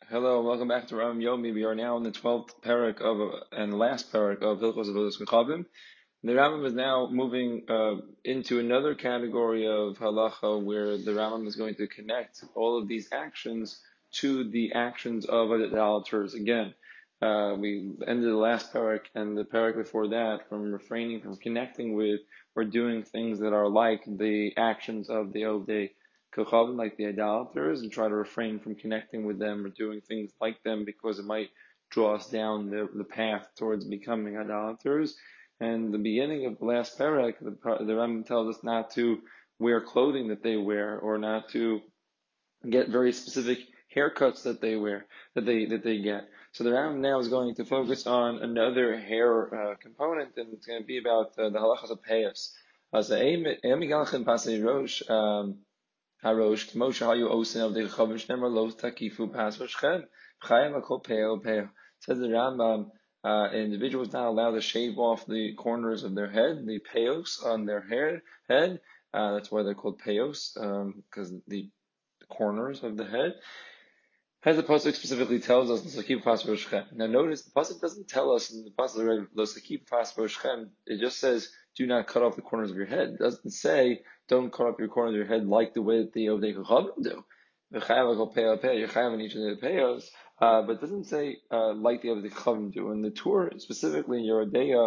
Hello, welcome back to Ram Yomi. We are now in the 12th parak of and last parak of Hilchos Avodas Mechavim. The Rambam is now moving into another category of halacha where the Rambam is going to connect all of these actions to the actions of idolaters. Again, we ended the last parak and the parak before that from refraining from connecting with or doing things that are like the actions of the Ovdei Kochavim, like the idolaters, and try to refrain from connecting with them or doing things like them because it might draw us down the path towards becoming idolaters. And the beginning of the last parak, the Rambam tells us not to wear clothing that they wear, or not to get very specific haircuts that they wear, that they get. So the Rambam now is going to focus on another hair component, and it's going to be about the halachas of payos. So Emigalchem Pasei Rosh Harosh Kmoshe Hayu Osin of the Chavim Shnemer Lo Takifu Pas Roshchem Chayim Akol Peo Peo. Says the Rambam, an individual is not allowed to shave off the corners of their head, the peos on their head. That's why they're called peos, because the corners of the head. As the pasuk specifically tells us, "L'sakib pas roshchem." Now, notice the pasuk doesn't tell us in the pasuk "L'sakib pas roshchem." It just says, "Do not cut off the corners of your head." It doesn't say, "Don't cut off your corners of your head like the way that the Ovdei Chachamim do." You're chayav in each of the peyos, but it doesn't say like the Ovdei Chachamim do. And the Torah, specifically in Yerodeya,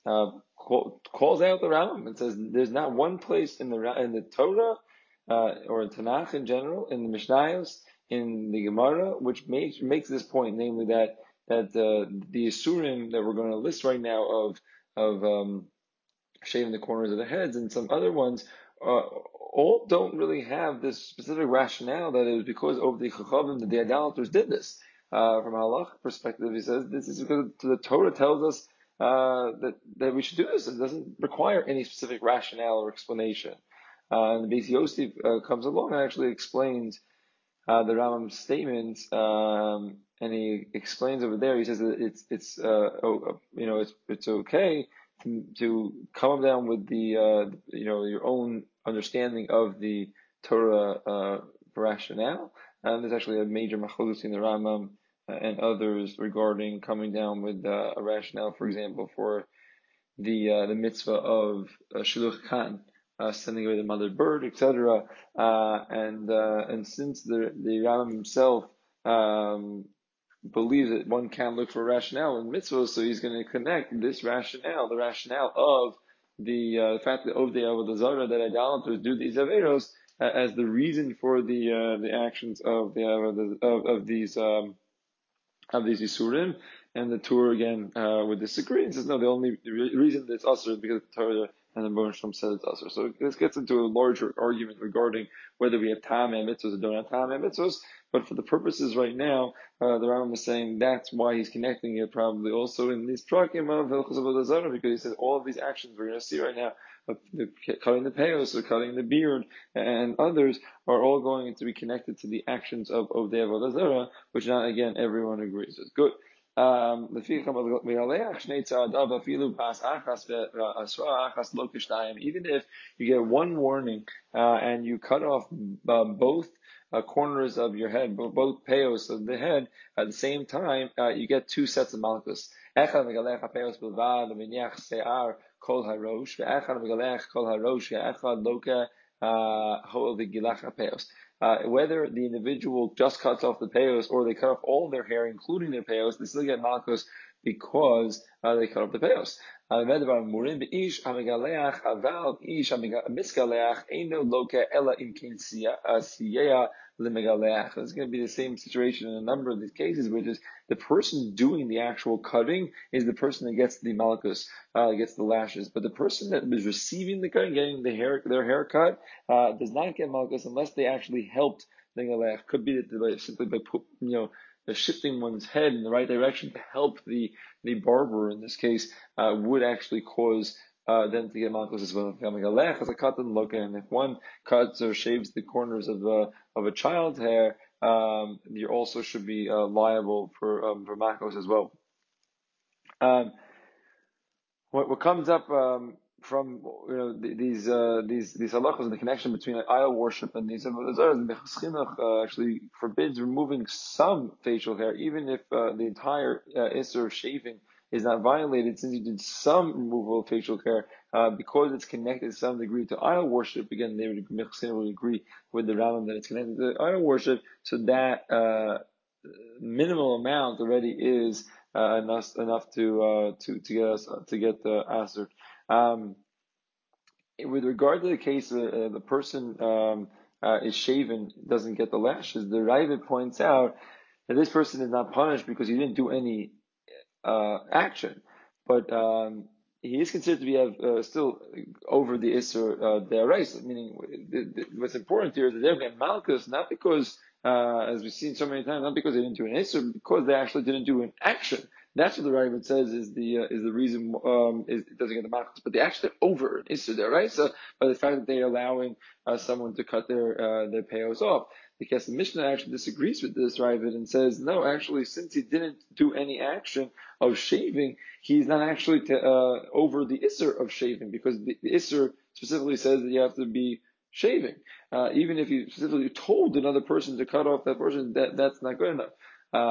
calls out the Rambam and says, "There's not one place in the Torah or in Tanakh in general, in the Mishnayos, in the Gemara, which makes this point, namely that the Isurim that we're going to list right now of shaving the corners of the heads and some other ones, all don't really have this specific rationale that it was because of the Chachavim that the idolaters did this. From a halach perspective, he says this is because the Torah tells us that we should do this. It doesn't require any specific rationale or explanation. And the Beis Yosef comes along and actually explains the Rambam's statements, and he explains over there. He says that it's okay to come down with the your own understanding of the Torah rationale. And there's actually a major machlokes in the Rambam and others regarding coming down with a rationale, for example, for the mitzvah of Shiluch Khan, sending away the mother bird, etc. And since the Rambam himself believes that one can look for rationale in mitzvahs, so he's going to connect this rationale, the rationale of the fact that Ovdei Avodah Zarah, that idolaters do these averos, as the reason for the actions of these Isurim. And the Torah again would disagree and says no, the only reason that it's usher is because the Torah and the Baruch Shalom said it's usher. So this gets into a larger argument regarding whether we have Tamei mitzvahs or don't have Tamei mitzvahs. But for the purposes right now, the Rambam is saying that's why he's connecting it probably also in these prakim of Hilchos Avodah Zarah, because he says all of these actions we're going to see right now, cutting the payos or cutting the beard and others, are all going to be connected to the actions of Ovdei Avodah Zarah, which not again everyone agrees with. Good. Even if you get one warning and you cut off both corners of your head, both payos of the head at the same time, you get two sets of malchus. Kol harosh, ve'echad megalech kol harosh, ve'echad loka hol v'gilach hapeos. Whether the individual just cuts off the peos or they cut off all their hair, including their peos, they still get malchus because they cut off the peos. It's going to be the same situation in a number of these cases, which is the person doing the actual cutting is the person that gets the malchus, gets the lashes. But the person that is receiving the cutting, getting their hair cut, does not get malchus unless they actually helped the galech. Could be that simply by shifting one's head in the right direction to help the barber in this case would actually cause them to get malchus as well. And if one cuts or shaves the corners of a child's hair, you also should be liable for malchus as well. What comes up from these halachas and the connection between like, idol worship and these the Chinuch actually forbids removing some facial hair, even if the entire issur of shaving is not violated, since you did some removal of facial hair, because it's connected to some degree to idol worship. Again, they would agree with the Rambam that it's connected to idol worship, so that minimal amount already is enough to get the answer. With regard to the case where the person is shaven, doesn't get the lashes, the Ravid points out that this person is not punished because he didn't do any action, but he is considered to be still over the Isser Deraisa, meaning what's important here is that they're getting Malchus, not because, as we've seen so many times, not because they didn't do an Isser, because they actually didn't do an action. That's what the Ravid says is the reason is it doesn't get the Malchus, but they actually over an Isser Deraisa by the fact that they're allowing someone to cut their payos off. Because the Mishnah actually disagrees with this Ravid and says, no, actually, since he didn't do any action of shaving, he's not actually over the Isser of shaving, because the Isser specifically says that you have to be shaving. Even if you specifically told another person to cut off that person, that's not good enough.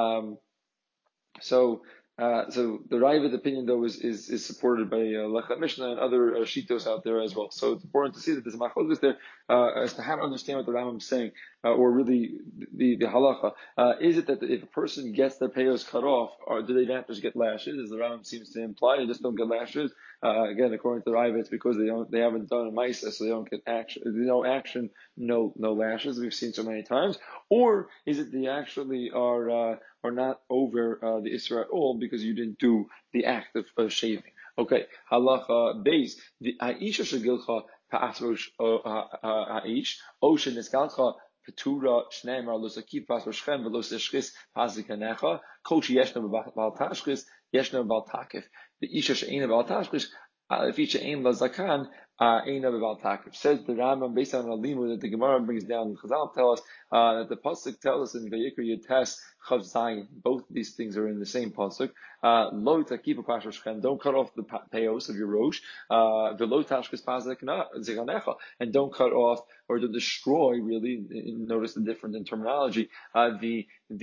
So the Ravid opinion, though, is supported by Lechat Mishnah and other shitos out there as well. So it's important to see that there's a machlokes there as to how to understand what the Rambam is saying, or really the halacha. Is it that if a person gets their payos cut off, or do they not just get lashes, as the Rambam seems to imply, they just don't get lashes? Again, according to the Ravid, it's because they haven't done a ma'isa, so they don't get action. No action, no lashes. We've seen so many times. Or is it they actually are not over the Isra at all because you didn't do the act of shaving? Okay, halacha base. The Aisha shagilcha pa'asrosh Aish Oshen nisgalcha Petura Shneimar Losaki Pasrosh Shem Veloseshkis Pasikanecha Kochi Yeshna Baltashkis Yeshna Baltakif the Isha Sheina Baltashkis if Isha Ein Lazakan Eina Baltakif. Says the Rambam based on a limu that the Gemara brings down. Chazal tell us that the pasuk tells us in Vayikra Yates Chav Zayin. Both of these things are in the same pasuk. Lo takipa pasrosh Shem. Don't cut off the payos of your rosh. Velo tashkis pasikanecha, and don't cut off or to destroy. Really, notice the difference in terminology. The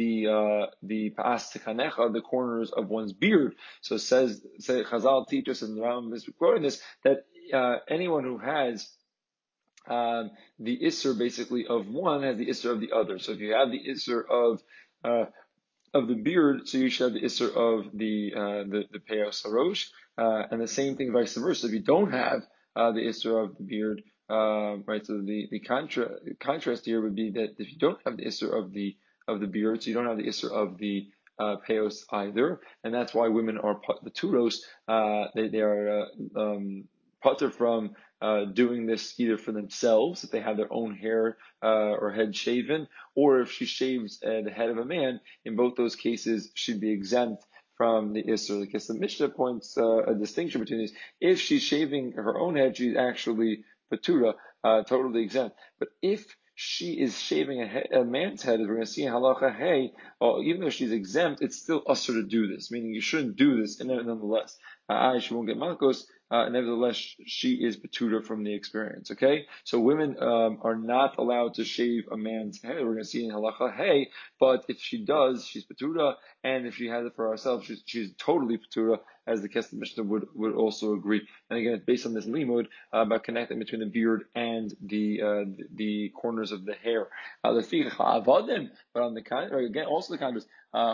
pa'as the corners of one's beard. So says Chazal teaches, and the Rambam is quoting this, that anyone who has the isser basically of one has the isser of the other. So if you have the isser of the beard, so you should have the isser of the peyos harosh, and the same thing vice versa. If you don't have the isser of the beard, right? So the contrast here would be that if you don't have the isser of the beard, so you don't have the isser of the peyos either, and that's why women are the turos. They are patur from doing this either for themselves, if they have their own hair or head shaven, or if she shaves the head of a man. In both those cases, she'd be exempt from the Isser. Because the Mishnah points a distinction between these. If she's shaving her own head, she's actually patura, totally exempt. But if she is shaving a man's head, as we're going to see in halacha hey, even though she's exempt, it's still usher to do this, meaning you shouldn't do this, and nonetheless, she won't get malchus. Nevertheless, she is patura from the experience. Okay, so women are not allowed to shave a man's head. We're going to see in halacha hey, but if she does, she's patura, and if she has it for herself, she's totally patura, as the Kesef Mishnah would also agree. And again, it's based on this limud about connecting between the beard and the corners of the hair. But on the contrary, again, also the contrary,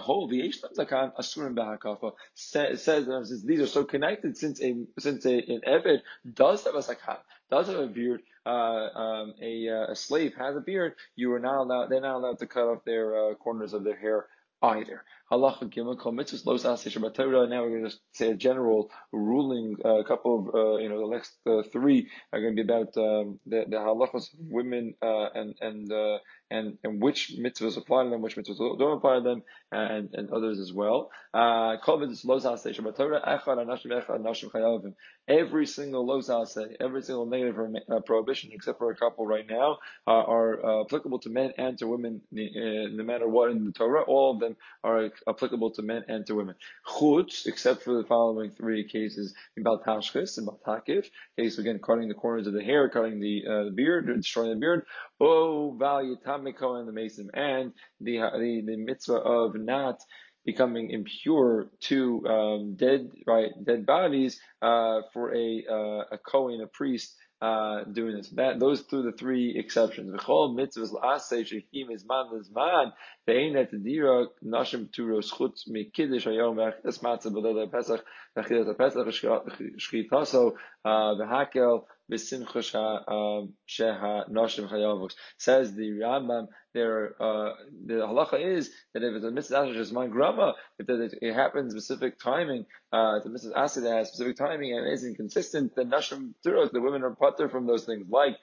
says these are so connected, since an Eved does have a zakan, does have a beard, a slave has a beard, they're not allowed to cut off their corners of their hair either. Halacha Gimel Kol Mitzvos Lo Saseh Shabbat Torah. Now we're going to say a general ruling. A couple of the next three are going to be about the halachos of women and and which mitzvahs apply to them, which mitzvahs don't apply to them, and others as well. Every single losase, every single negative prohibition, except for a couple right now, are applicable to men and to women, no matter what in the Torah. All of them are applicable to men and to women. Chutz, except for the following three cases: about tashchis, about takif, case again cutting the corners of the hair, cutting the beard, destroying the beard. Oh, value tamiko and the mason, and the mitzvah of not becoming impure to dead bodies for a Kohen, a priest, doing this. Those through the three exceptions. V'chol mitzvahs la'aseh shehim izman l'zman ve'ein etadira nashim turos chutz mikiddush hayom v'achilas matzah b'leil haPesach v'achilas haPesach shchitaso v'hakel v'simcha sheha nashim chayavos. Says the Rambam, the halacha is that if it's a mitzvah just my grandma, if it happens specific timing, it's a mitzvah aseh that has specific timing and is inconsistent, then nashim turot, the women are putter from those things, like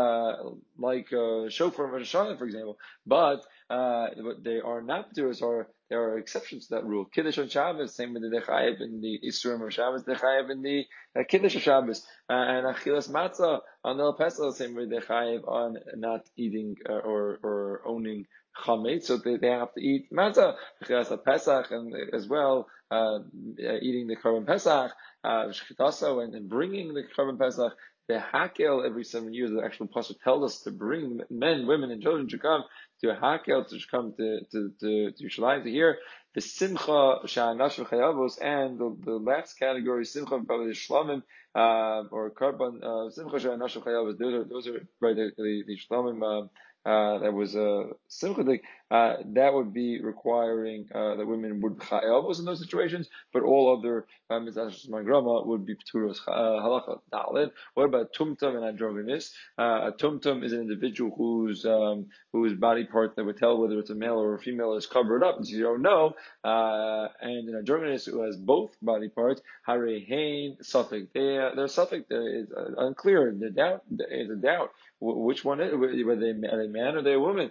shofar and Hashanah, for example. But they are not turot, or there are exceptions to that rule. Kiddush on Shabbos, same with the dechayev in the Isurim of Shabbos, dechayev in the Kiddush of Shabbos, and achilas matzah on the Pesach, same with dechayev on not eating or owning chametz, so they have to eat matzah because of Pesach, and as well eating the korban Pesach, shchitaso, and bringing the korban Pesach. The hakel every 7 years. The actual pasuk tells us to bring men, women, and children to come to hakel, to come to Yerushalayim to hear the simcha sha'anash v'chayavos, and the last category, simcha b'aved shlamim, or korban simcha sha'anash v'chayavos. Those are right, the shlamim. That was simcha. That would be requiring that women would chayavos in those situations, but all other mitzvahs grama would be pturos halacha daled. What about tumtum and androgynous? A tumtum is an individual whose body part that would tell whether it's a male or a female is covered up, so you don't know. And an androgynous who has both body parts, harehain suffix. Their suffix is unclear. There's a doubt. Which one is? Whether they are a man or they are a woman?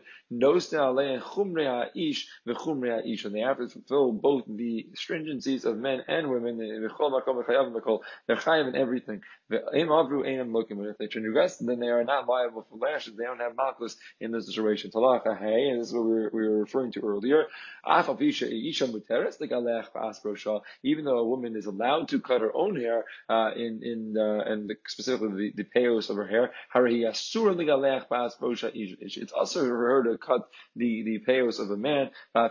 And they have to fulfill both the stringencies of men and women. They're chayav in everything. But if they transgress, then they are not liable for lashes. They don't have malchus in this situation. Talacha hey, and this is what we were referring to earlier. Even though a woman is allowed to cut her own hair, specifically the payos of her hair, it's also for her to cut the payos of a man.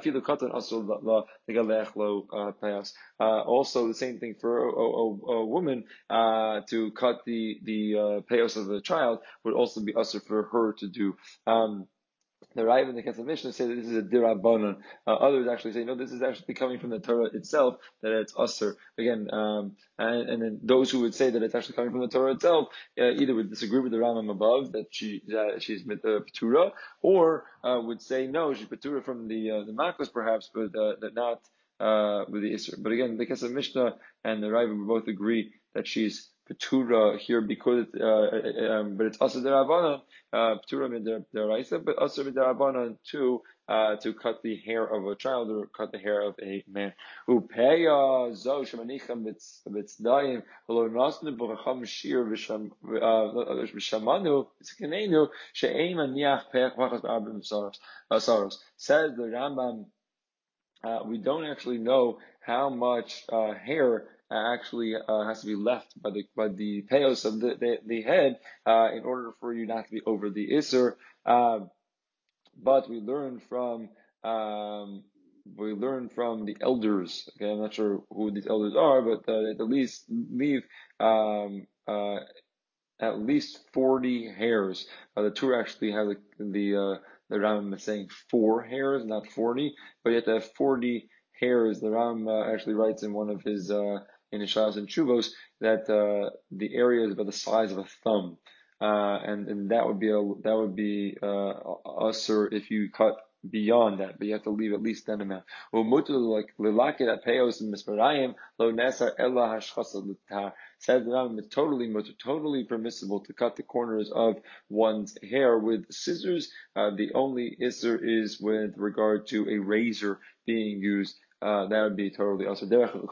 Also, the same thing for a woman to cut the payos of a child would also be also for her to do. The Rav and the Kesef Mishnah say that this is a dirabanan. Others actually say no, this is actually coming from the Torah itself, that it's usher. Again, and then those who would say that it's actually coming from the Torah itself, either would disagree with the Rambam above that she's patura, or would say no, she's patura from the makos perhaps, but that not with the Isser. But again, the Kesef Mishnah and the Rav both agree that she's patura here because but it's also derabanan, patura midaraisa, but also midarabanan to cut the hair of a child or cut the hair of a man. Upeya zo shemanicha mitzdayim v'lo nasnu b'chacham shir v'shamanu v'skenenu she'ein maniach peach v'chas b'arbim saros. Says the Rambam, we don't actually know how much hair actually has to be left by the payos of the head in order for you not to be over the Isser. But we learn from the elders. Okay, I'm not sure who these elders are, but at least leave at least 40 hairs. The Torah actually has the Rambam is saying 4 hairs, not 40, but you have to have 40 hairs. The Rambam actually writes in one of his in his Shas and Chuvos that the area is about the size of a thumb, and that would be usher if you cut beyond that, but you have to leave at least that amount. Says the Rambam, it's totally permissible to cut the corners of one's hair with scissors. The only isser is with regard to a razor being used. That would be totally also.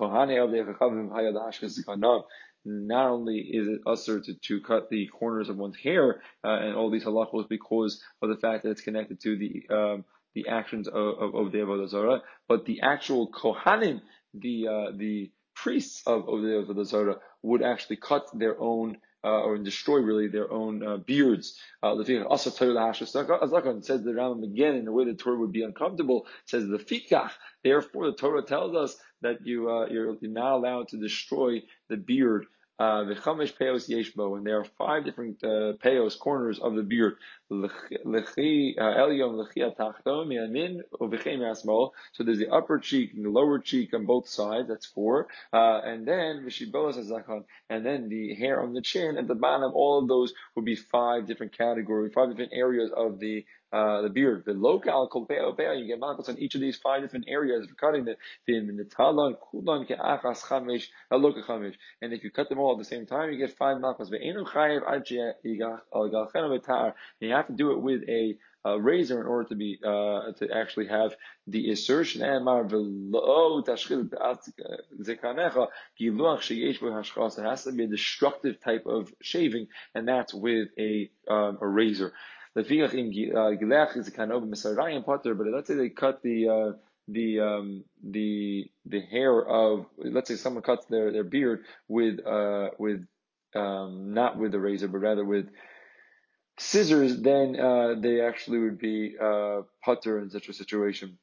Not only is it usher to cut the corners of one's hair and all these halachos because of the fact that it's connected to the actions of the Avodah Zarah, but the actual Kohanim, the priests of the Avodah Zarah, would actually cut their own or destroy really their own beards. Says the Rambam again in a way the Torah would be uncomfortable. Says the Fikach. Therefore, the Torah tells us that you're not allowed to destroy the beard. V'chamesh peos yeshbo, and there are 5 different peos, corners of the beard. Lechi elyon, lechi atachton, miyamin uv'chei mi'asmol. So there's the upper cheek and the lower cheek on both sides. That's 4. And then v'shibolos hazakon, and then the hair on the chin at the bottom. All of those would be 5 different categories, 5 different areas of the beard. The local kolpeo, you get malchus on each of these 5 different areas for cutting it. And if you cut them all at the same time, you get 5 malchus. You have to do it with a razor in order to actually have the assertion. It has to be a destructive type of shaving, and that's with a razor. But let's say they cut the hair of, let's say someone cuts their beard with not with a razor but rather with scissors, then they actually would be putter in such a situation.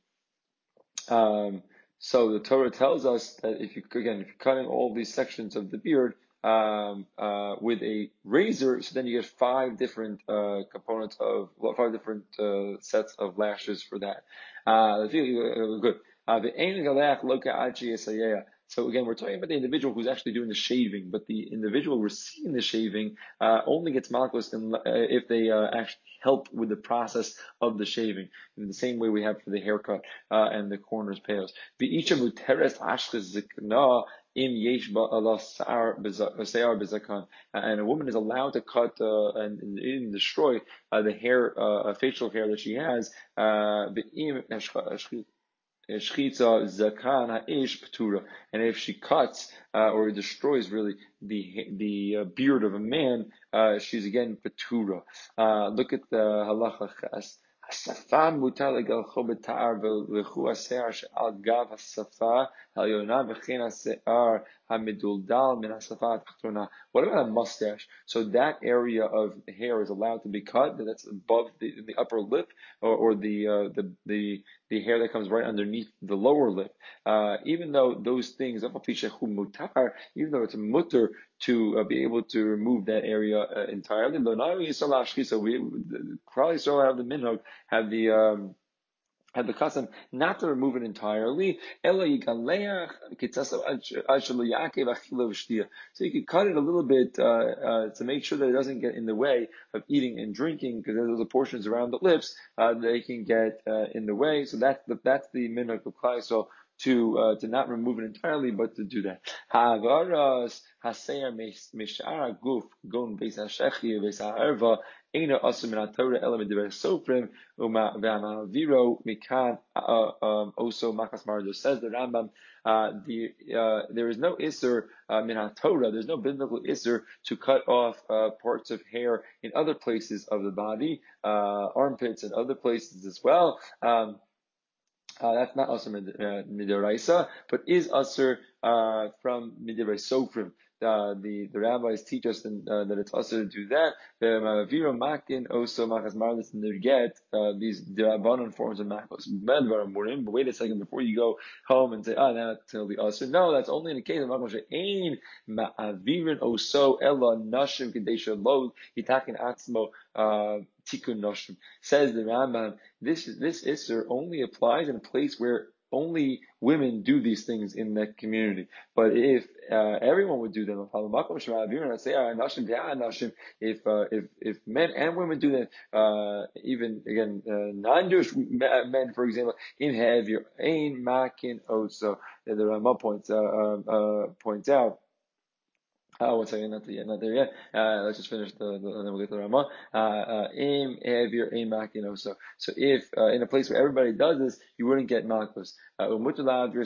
So the Torah tells us that if you're cutting all these sections of the beard with a razor, so then you get 5 different components of 5 different sets of lashes for that. Good. So again, we're talking about the individual who's actually doing the shaving, but the individual receiving the shaving only gets malchus if they actually help with the process of the shaving, in the same way we have for the haircut and the corners payos. And a woman is allowed to cut and even destroy the hair, facial hair that she has. And if she cuts or destroys really the beard of a man, she's again patura. Look at the halacha ches. השפם מותר לגלחו בתער ולכו השיער שעל גב השפה העליונה וכן השיער המדולדל מן השפה התחתונה. What about a mustache? So that area of hair is allowed to be cut. That's above the upper lip, or the hair that comes right underneath the lower lip. Even though those things, even though it's a mutter to be able to remove that area entirely, but not only so we probably still have the minhag, have the custom not to remove it entirely. So you can cut it a little bit to make sure that it doesn't get in the way of eating and drinking, because there's the portions around the lips they can get in the way. So that's the minhag of Klal Yisrael, to not remove it entirely, but to do that. Havaras haseir mishara guf gon beis hashechi beis ha'erva eina asur min Torah ela midivrei sofrim u'ma'aviro mikan oso makas mardo. Says the Rambam, there is no isur min Torah. There's no biblical isur to cut off parts of hair in other places of the body, armpits and other places as well. That's not asur midoraisa, but is asur from midivrei sofrim. The rabbis teach us that it's asur to do that. V'ma'aviro makin oso makas marlis nirget, these drabanan forms of makos. But wait a second, before you go home and say, that's totally asur. No, that's only in the case of makos she'ein ma'avirin oso ella nashim kadesha lo yitakin atzmo tikkun nashim. Says the Rambam, this isser only applies in a place where only women do these things in that community. But if everyone would do them, if men and women do that, even again non-Jewish men, for example, in have your ain makin also, the Rama points out. One second, not there yet. Let's just finish and then we'll get to the Rama. Aim, Avir, aim, Makino. So if, in a place where everybody does this, you wouldn't get Malkus. It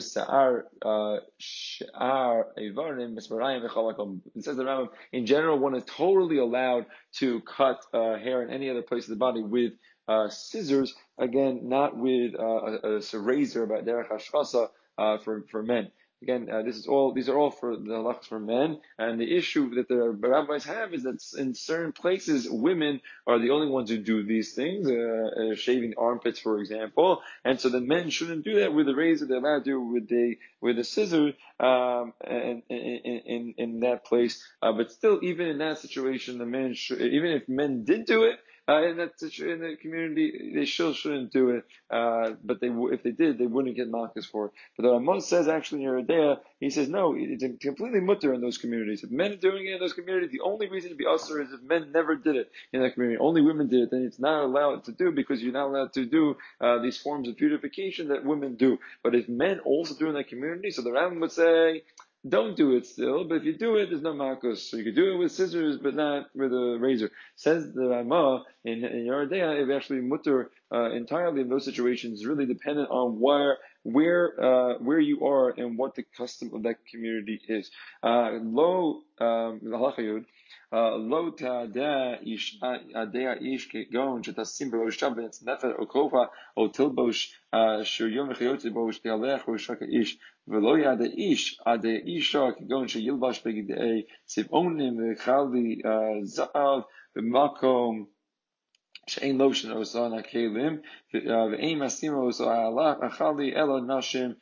says the Rambam, in general, one is totally allowed to cut, hair in any other place of the body with, scissors. Again, not with, a razor, about derech hashchasa, for men. Again, these are all for the halachas for men, and the issue that the rabbis have is that in certain places, women are the only ones who do these things, shaving armpits, for example, and so the men shouldn't do that with a razor. They're allowed to do it with a scissor, and in that place. But still, even in that situation, the men should, even if men did do it. In the community, they still shouldn't do it. But if they did, they wouldn't get malchus for it. But the Ramon says actually in Yeridea, he says no, it's completely mutter in those communities. If men are doing it in those communities, the only reason to be usher is if men never did it in that community. Only women did it, then it's not allowed to do because you're not allowed to do these forms of purification that women do. But if men also do in that community, so the Rambam would say, don't do it still, but if you do it, there's no malchus. So you could do it with scissors, but not with a razor. Says the Rama in Yeridea, if actually mutter entirely in those situations is really dependent on where you are and what the custom of that community is. Lo lo ta'adeh ish adeh ish kegon shetasim below shabbat nefer okofa o tilbosh shir yom v'chayotze bo shtialech v'shaka ish v'lo yadeh ish adeh isha kegon sheyilbash begidei sivonim v'chali zav v'makom שאין לושן עושה הכלים, ואין מסתימה עושה achali elo nashim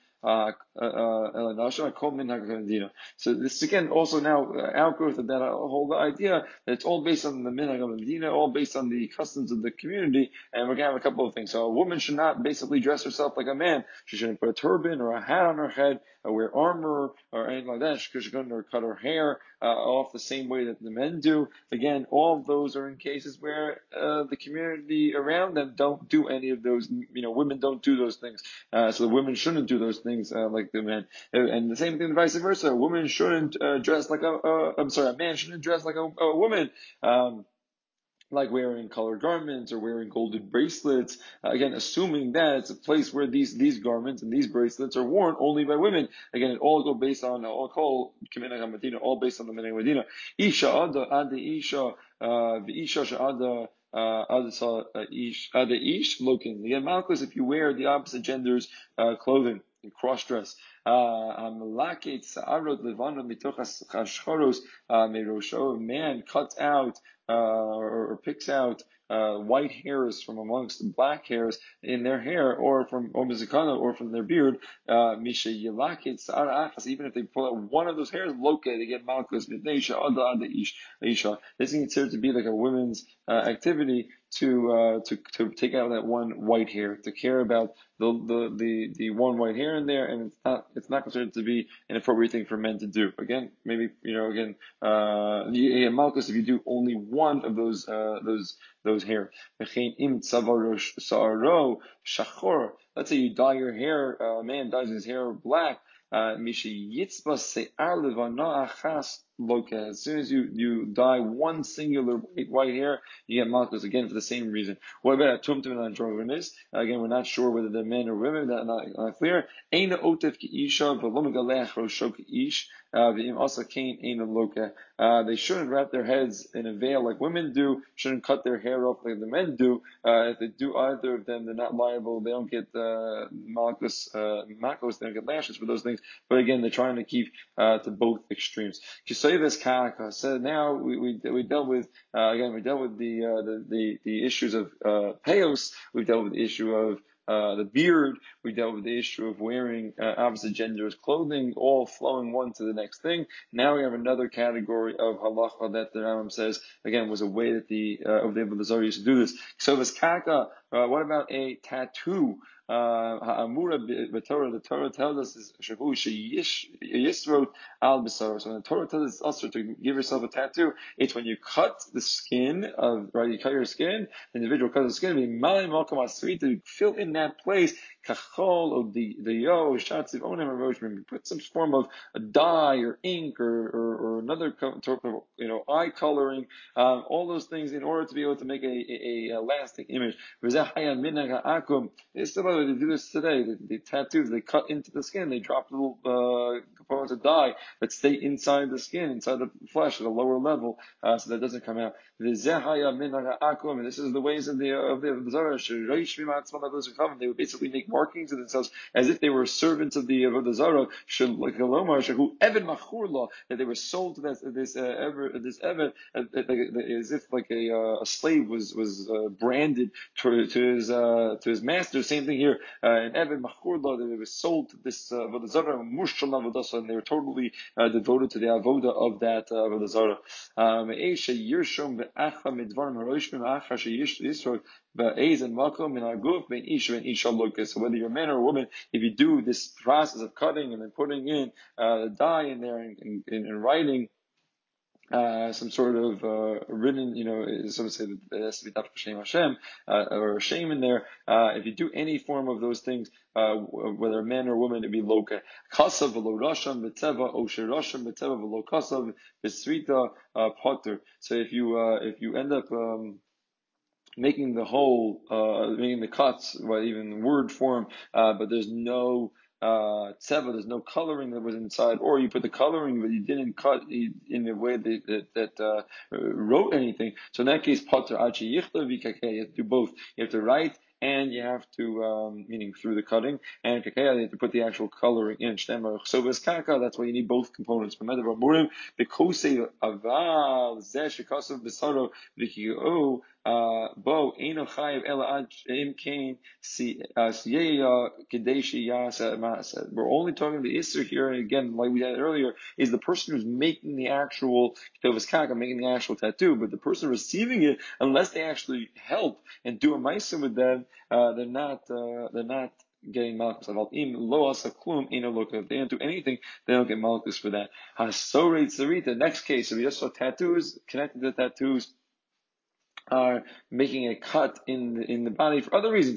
kol min ha'kadina. So this again also now outgrowth of that whole idea that it's all based on the minhag of Medina, all based on the customs of the community, and we're gonna have a couple of things. So a woman should not basically dress herself like a man. She shouldn't put a turban or a hat on her head, or wear armor or anything like that. She shouldn't cut her hair off the same way that the men do. Again, all of those are in cases where the community around them don't do any of those. Women don't do those things, so the women shouldn't do those things like the men. And the same thing, vice versa. A woman shouldn't dress like a man shouldn't dress like a woman. Like wearing colored garments or wearing golden bracelets. Again, assuming that it's a place where these garments and these bracelets are worn only by women. Again, it all go based on all based on the Minhag Medina. Isha ada isha v'isha she'ada ada ish lokin. Again, Malchus, if you wear the opposite gender's clothing, cross dress. Amalakit sa'arot levana mitoch hashchoros merosho. Man cuts out or picks out white hairs from amongst the black hairs in their hair, or from omizikana, or from their beard. Misha yilakit sa'ar achas. Even if they pull out one of those hairs, locate, they get malchus. This is considered to be like a women's activity to take out that one white hair, to care about the one white hair in there, and it's not considered to be an appropriate thing for men to do. Again, maybe malchus if you do only one of those hair. Let's say you dye your hair. A man dyes his hair black. As soon as you dye one singular white hair, you get malchus again for the same reason. What about tumtum and androgynous? Again, we're not sure whether they're men or women. That's not clear. Eina otef ki'isha v'lo megalech rosho ki'ish v'im asa kain eina loka. They shouldn't wrap their heads in a veil like women do. Shouldn't cut their hair off like the men do. If they do either of them, they're not liable. They don't get malchus. They don't get lashes for those things. But again, they're trying to keep to both extremes. Kisayvus kaka. So now we dealt with the issues of payos. We've dealt with the issue of the beard. We dealt with the issue of wearing opposite genders clothing, all flowing one to the next thing. Now we have another category of halacha that the Rambam says again was a way that the Avodah Zarah used to do this. So this kaka What about a tattoo? The Torah tells us is yisrod al b'sar. So when the Torah tells us also to give yourself a tattoo, it's when you cut the skin of, right, you cut your skin, the individual cuts the skin, to fill in that place, kachol, or the yo, shatziv onem aroshim, put some form of a dye or ink or another sort of, eye coloring, all those things in order to be able to make a lasting image. It's still they do this today. The tattoos, they cut into the skin, they drop little components of dye that stay inside the skin, inside the flesh at a lower level, so that doesn't come out. And this is the ways of the Zara. They would basically make markings of themselves as if they were servants of the Zara, that they were sold to this Eved, as if like a slave was branded to his master. Same thing here. In Eved Machurla, they were sold to this Avodah Zarah, and they were totally devoted to the avoda of that Avodah Zarah. So whether you're a man or a woman, if you do this process of cutting and then putting in dye in there and writing some sort of written, some say that it has to be Daf Shem Hashem or Shem in there. If you do any form of those things, whether a man or a woman, it'd be loka kasav v'lo rasham b'teva osher rasham b'teva v'lo kasav b'srita potter. So if you end up making the whole, making the cuts, even word form, but there's no tseva, there's no coloring that was inside, or you put the coloring but you didn't cut in a way that wrote anything. So in that case, pater achi yichta v'kakeh, you have to do both. You have to write and you have to, meaning through the cutting, and kakeh, you have to put the actual coloring in. So kaka, that's why you need both components. Because aval zeh shekasav b'saro v'ki'o Bo Eino Chayiv Ela Ad Im Kain Siyeya Kadeshi Yasa Masa. We're only talking the Isser here, and again, like we had earlier, is the person who's making the actual Ketuvas Kaka, making the actual tattoo, but the person receiving it, unless they actually help and do a Maisa with them, they're not getting malchus. If they don't do anything, they don't get malchus for that. Hasorei Tzarita. Next case, if we just saw tattoos, connected to tattoos, are making a cut in the body for other reasons.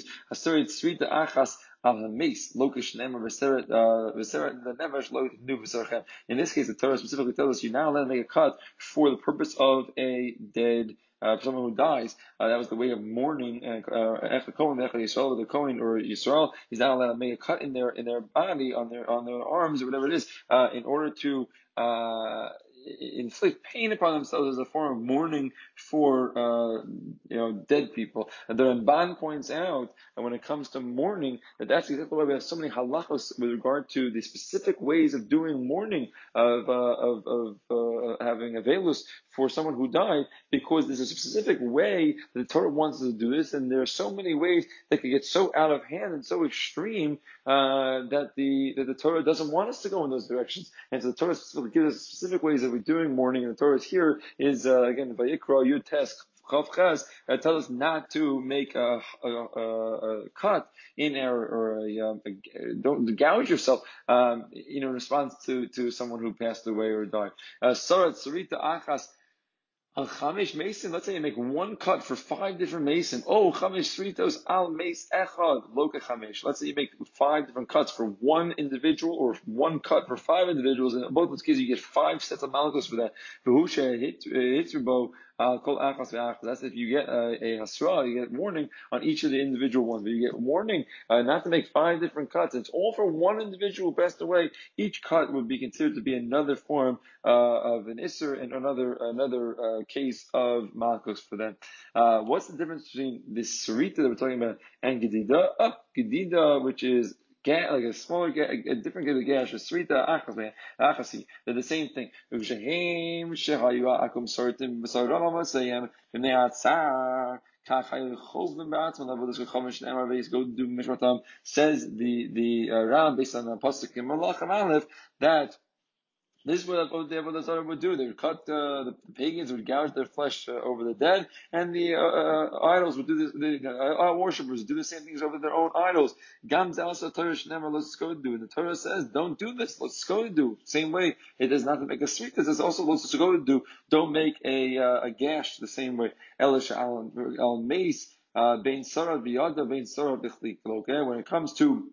In this case, the Torah specifically tells us you're not allowed to make a cut for the purpose of a dead someone who dies. That was the way of mourning. The Kohen or Yisrael is not allowed to make a cut in their body, on their arms or whatever it is, in order to inflict pain upon themselves as a form of mourning for dead people. And the Ramban points out that when it comes to mourning, that's exactly why we have so many halachos with regard to the specific ways of doing mourning, of having avelus for someone who died, because there's a specific way that the Torah wants us to do this, and there are so many ways that can get so out of hand and so extreme that the Torah doesn't want us to go in those directions. And so the Torah specifically gives us specific ways of doing mourning, and the Torah here is again Vayikra Yud Tes Chav Ches, tells us not to make a cut in or don't gouge yourself, in response to someone who passed away or died. Sarat Sarita Achas. Al Chamesh Mason, let's say you make one cut for 5 different Mason. Oh, Chamesh Sritos Al Mace Echad, Loka Chamesh. Let's say you make 5 different cuts for one individual, or one cut for 5 individuals. In both those cases, you get 5 sets of malchus for that. That's if you get a hasra, you get warning on each of the individual ones. But you get warning not to make 5 different cuts. It's all for one individual who passed away. Each cut would be considered to be another form of an isser and another case of malchus for them. What's the difference between this sarita that we're talking about and gedida? Gedida, which is like a smaller, a different kind of gash, a srita achasi. They're the same thing. Says the Ram based on the pasuk in Malachim Aleph that This is what the Avodah Zarah would do. They would cut, the pagans would gouge their flesh over the dead, and the idols would do this. The worshippers would do the same things over their own idols. Gam also Torah never let's go do. And the Torah says, don't do this. Let's go do. Same way it does not to make a sweet. This is also let's go do. Don't make a gash the same way. Elish al mace bein sarah biyada bein sarah bichlik. Okay, when it comes to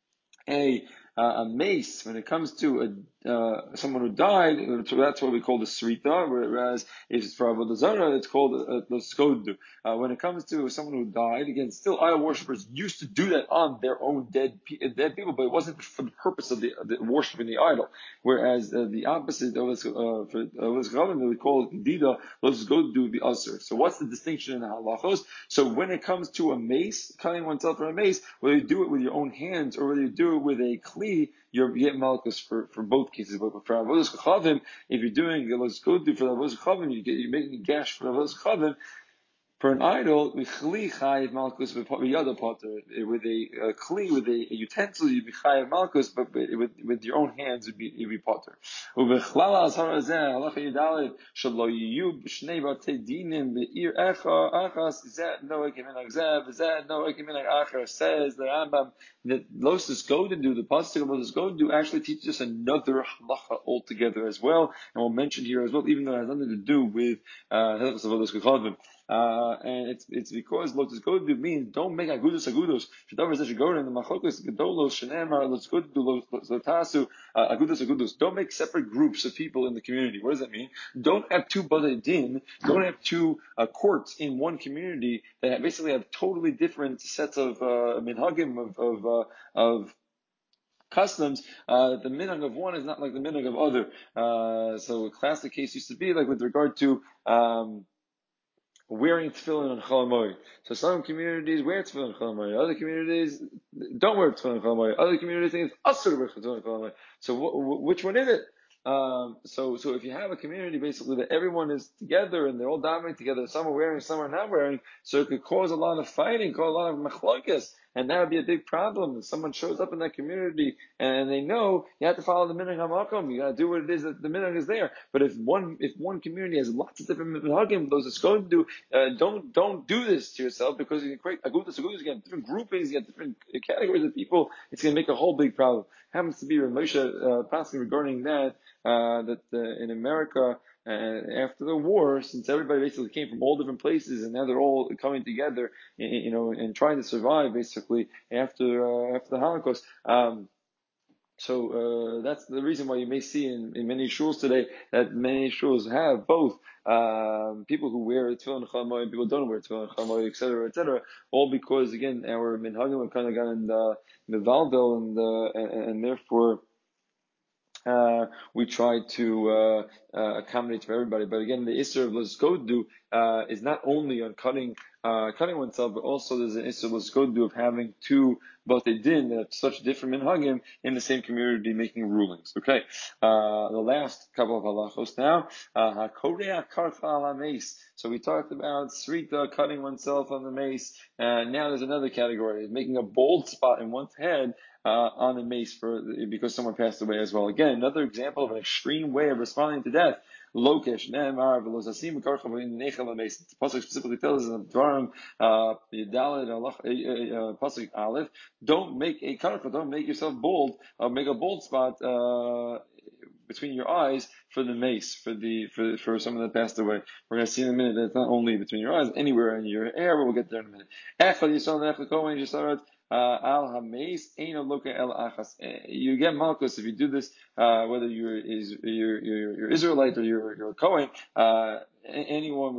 a mace, when it comes to someone who died, so that's what we call the srita, whereas if it's for Avodah Zarah, it's called the skodu. When it comes to someone who died, again, still idol worshippers used to do that on their own dead people, but it wasn't for the purpose of the worshiping the idol. Whereas the opposite of this, for this we call it dida, let's go do the usher. So what's the distinction in the halachos? So when it comes to a mace, cutting oneself for a mace, whether you do it with your own hands or whether you do it with a kli, you get malchus for both cases. But for avodas kachavim, if you're doing let's go do for avodas kachavim, you're making a gash for avodas kachavim. For an idol, with chli chayiv malchus with yada potter. With a kli, with a utensil, you'd be chayiv malchus, but with your own hands, you'd be potter. Ubechlala azhar azeh halacha yudalid shelo yiyu b'shnei batei dinim be'ir achas zeh noek yiminag zeh v'zeh noek yiminag achar. Says the Rambam that Los is going to do, the pasuk of Los is going to do, actually teaches us another halacha altogether as well, and we'll mention here as well, even though it has nothing to do with Hilchos Avodos Kochavim. And it's because lotus godu means don't make agudos. Shadavar zesh godu and the machlokas gedolos shenemar let's go do lotasu agudos. Don't make separate groups of people in the community. What does that mean? Don't have two badei din. Don't have two courts in one community that basically have totally different sets of minhagim of customs. The minhag of one is not like the minhag of other. So a classic case used to be like with regard to wearing tefillin on Chol Hamoed. So some communities wear tefillin on Chol Hamoed. Other communities don't wear tefillin on Chol Hamoed. Other communities think it's usher to wear tefillin on Chol Hamoed. So which one is it? So if you have a community basically that everyone is together and they're all davening together, some are wearing, some are not wearing, so it could cause a lot of fighting, cause a lot of machlokas, and that would be a big problem. If someone shows up in that community and they know you have to follow the minhag hamakom, you got to do what it is that the minhag is there. But if one community has lots of different minhagim, those it's going to do, don't do this to yourself because you can create agudas, you get different groupings, you get different categories of people. It's going to make a whole big problem. Happens to be Rav Moshe passing regarding that. That in America, after the war, since everybody basically came from all different places and now they're all coming together, and trying to survive basically after the Holocaust. So that's the reason why you may see in many shuls today that many shuls have both people who wear tefillin Chol Hamoed and people who don't wear tefillin Chol Hamoed, etc. All because again our minhagim are kind of got in the mevalvel and therefore. We try to accommodate for everybody, but again, the Isser of Laskodu is not only on cutting oneself, but also there's an Isser of Laskodu of having two Batei Din that have such different minhagim in the same community making rulings. Okay, the last couple of halachos now. Hakorea karcha ala mace. So we talked about srita, cutting oneself on the mace, and now there's another category, making a bald spot in one's head on the mace because someone passed away as well. Again, another example of an extreme way of responding to death. Lokesh, Ne'emar, Velozasim, Karchavim, Nechel, Mace. The Pasuk specifically tells us in the Dvarim, Yudalid, Pasuk Aleph, don't make a karcha, don't make yourself bald, make a bald spot, between your eyes for the mace, for someone that passed away. We're going to see in a minute that it's not only between your eyes, anywhere in your hair, but we'll get there in a minute. Echad Yisrael, Echad Kohen, Yisrael, al hameis eino loka el achas. You get malchus if you do this, whether you're Israelite or you're a Kohen. Anyone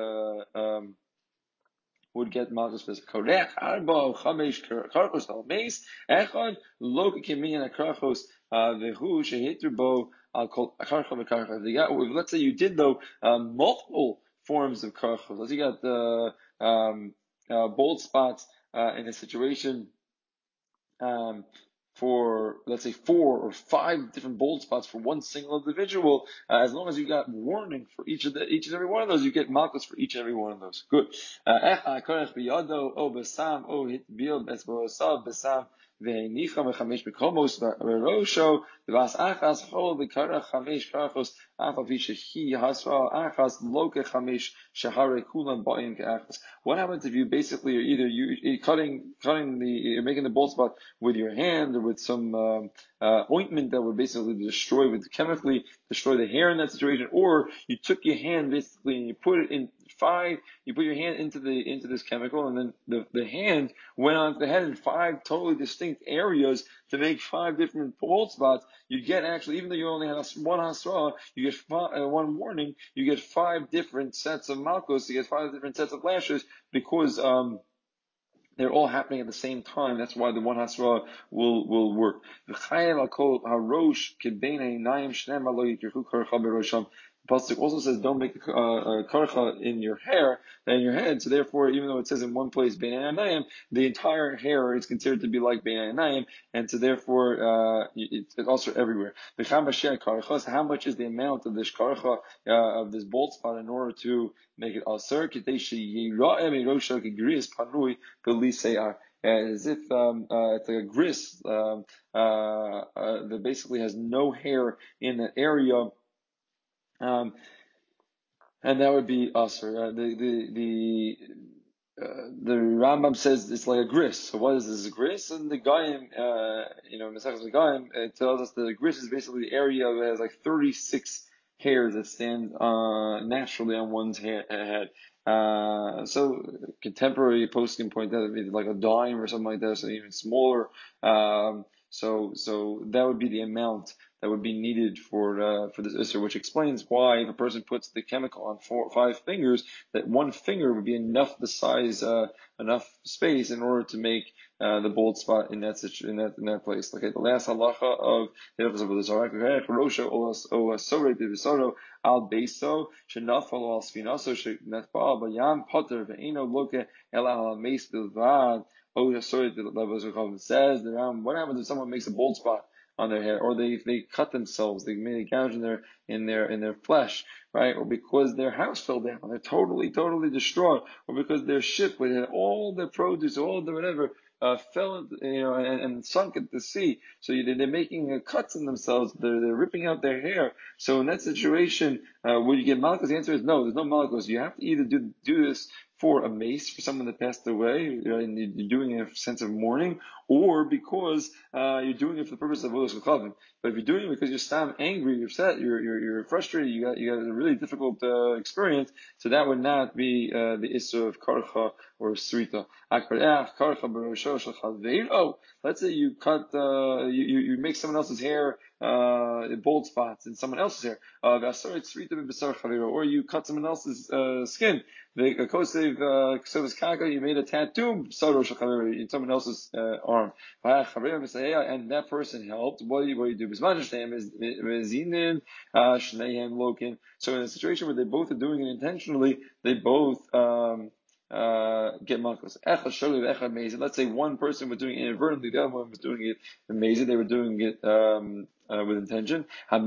would get malchus for this. Korech arba chamesh karchos al meis echad loka kemian akrachos vehu shehitru bo al kol karcha v'karcha. Let's say you did though multiple forms of karchos. Let's say you got bald spots in a situation for, let's say, 4 or 5 different bald spots for one single individual, as long as you got warning for each and every one of those, you get malchus for each and every one of those. Good. ve'enicha mechamesh bekomos rosho v'as achas chol v'kara chamesh karachos afal vishehi hasra achas loke chamesh shahare kulan ba'in ke'achas. What happens if you basically are either you're you're making the bald spot with your hand or with some ointment that would basically chemically destroy the hair in that situation, or you took your hand basically and you put it in you put your hand into this chemical, and then the hand went on the head in 5 totally distinct areas to make 5 different bald spots. You get actually, even though you only have one hasra, you get one warning, you get 5 different sets of malchus, you get 5 different sets of lashes, because they're all happening at the same time. That's why the one hasra will work. The pasuk also says, don't make a karcha in your hair, in your head. So therefore, even though it says in one place bein einayim, the entire hair is considered to be like bein einayim, and so therefore it's also everywhere. How much is the amount of this karcha, of this bald spot, in order to make it aser? As if it's like a gris that basically has no hair in that area, and that would be aser. The Rambam says it's like a gris. So what is this gris? And the Gaim, Mesachos Gaim, it tells us that the gris is basically the area that has like 36 hairs that stand naturally on one's head. So contemporary post can point out maybe like a dime or something like that, so even smaller. So that would be the amount that would be needed for this Isser, which explains why if a person puts the chemical on 4 or 5 fingers, that one finger would be enough the size, enough space in order to make the bald spot in that place. Okay, the last halacha of Hilchos Avodas Zarah, Rosha o Sorei B'Visoro al Beiso Shenafal al Sfinaso Shenatbal Bayam Potter Ve'ino Loke Ela al Meis Bilvad. Says the Ram, what happens if someone makes a bald spot on their hair, or they cut themselves, they made a gouge in their flesh, right? Or because their house fell down, they're totally distraught, or because their ship with all their produce, all the whatever, fell, and sunk at the sea. So they're making cuts in themselves. They're ripping out their hair. So in that situation, would you get malchus? The answer is no. There's no malchus. You have to either do this for a mace for someone that passed away, and you're doing it in a sense of mourning, or because you're doing it for the purpose of Avodas Kochavim. But if you're doing it because you're angry, you're upset, you're frustrated, you got a really difficult experience, so that would not be the issue of karcha or srita. Let's say you cut, you make someone else's hair bald spots in someone else's hair, or you cut someone else's skin. The kosev kaka, you made a tattoo in someone else's arm, and that person helped. What do you do? So in a situation where they both are doing it intentionally, they both get malchus. Let's say one person was doing it inadvertently, the other one was doing it amazing. They were doing it with intention.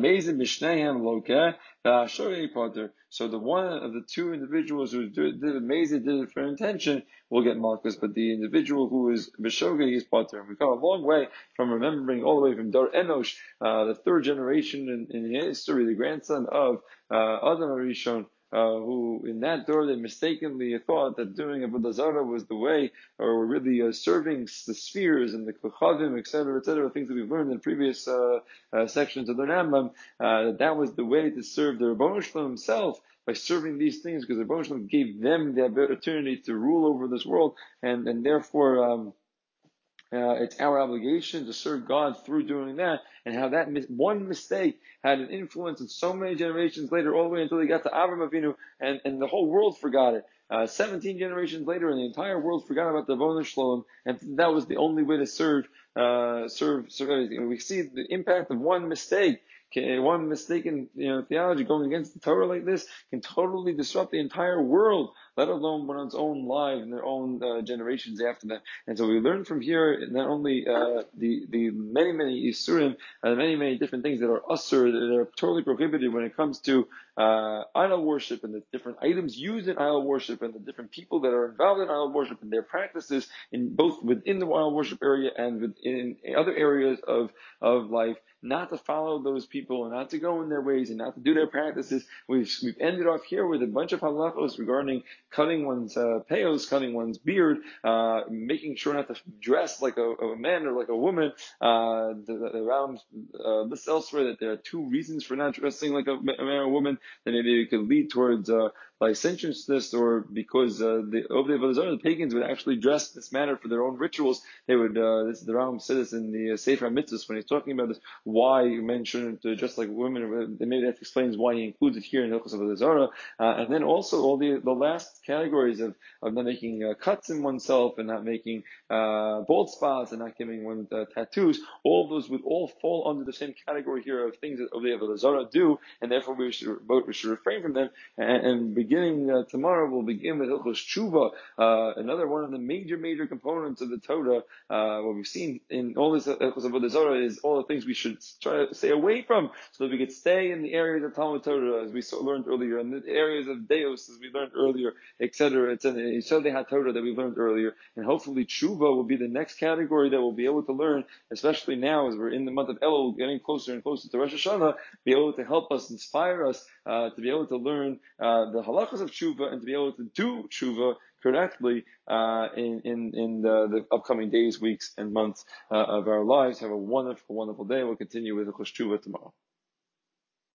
So the one of the two individuals who did amazing, did it for intention, will get malchus, but the individual who is b'shogeg is pater. We've come a long way from remembering all the way from Dar Enosh, the 3rd generation in history, the grandson of Adam Arishon, who in that door they mistakenly thought that doing Avodah Zarah was the way, or really serving the spheres and the kochavim, etc., things that we've learned in previous sections of the Rambam, that was the way to serve the Rebbeinu Shalom himself, by serving these things, because the Rebbeinu Shalom gave them the opportunity to rule over this world, and therefore it's our obligation to serve God through doing that, and how that one mistake had an influence in so many generations later, all the way until he got to Avram Avinu, and the whole world forgot it. 17 generations later, and the entire world forgot about the Avodah Shalom, and that was the only way to serve everything. And we see the impact of one mistake. One mistaken, theology going against the Torah like this can totally disrupt the entire world, let alone one's own life and their own generations after that. And so we learn from here not only the many isurim, many different things that are usur, that are totally prohibited when it comes to idol worship and the different items used in idol worship and the different people that are involved in idol worship and their practices in both within the idol worship area and within other areas of life, not to follow those people and not to go in their ways and not to do their practices. We've ended off here with a bunch of halachos regarding cutting one's peos, cutting one's beard, making sure not to dress like a man or like a woman. Around lists elsewhere that there are two reasons for not dressing like a man or a woman, that maybe it could lead towards licentiousness, or because the pagans would actually dress this manner for their own rituals. They would. This is the Rambam said this in the Sefer Mitzvos when he's talking about this. Why men shouldn't dress like women? Maybe that explains why he includes it here in Hilchos Avodah Zarah. And then also all the last categories of not making cuts in oneself and not making bald spots and not giving one tattoos. All of those would all fall under the same category here of things that the Avodah Zarah do, and therefore we should refrain from them. And beginning tomorrow, we'll begin with Hilchos Tshuva, another one of the major components of the Torah. What we've seen in all this Hilchos Avodah Zarah is all the things we should try to stay away from, so that we could stay in the areas of Talmud Torah, as we learned earlier, and the areas of Deos, as we learned earlier, etc. Yisodei HaTorah that we learned earlier, and hopefully Tshuva will be the next category that we'll be able to learn, especially now as we're in the month of Elul, getting closer and closer to Rosh Hashanah, be able to help us, inspire us, to be able to learn the halachas of Tshuva and to be able to do Tshuva correctly in the upcoming days, weeks, and months of our lives. Have a wonderful day. We'll continue with the Tshuva tomorrow.